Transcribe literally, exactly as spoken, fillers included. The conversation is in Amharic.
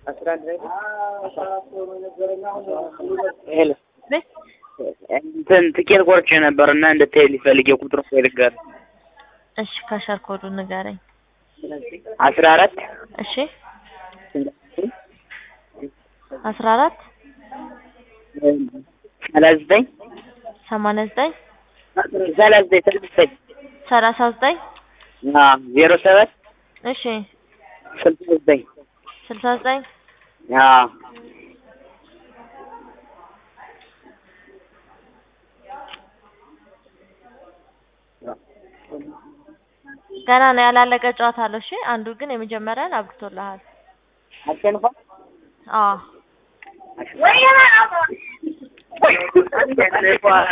አስራ አንድ ላይ ሄሎ እንትን ትኬት ቆርጬ ነበርና እንድትሄድ ፈልጌ ቁጥሩ ፈልጋር እሺ ካሻር ኮዱን ንገረኝ አስራ አራት እሺ አስራ አራት ሰላሳ ዘጠኝ ሰማንያ ዘጠኝ ሰላሳ ዘጠኝ ሰላሳ ዘጠኝ አዎ ዜሮ ሰባት እሺ ስልሳ ዘጠኝ ስልሳ ዘጠኝ አዎ ገና ነው ያላለቀ ጨዋታ አለ እሺ አንዱ ግን የመጀመሪያን አብርቶልሃል አሸንፋ አዎ ወይ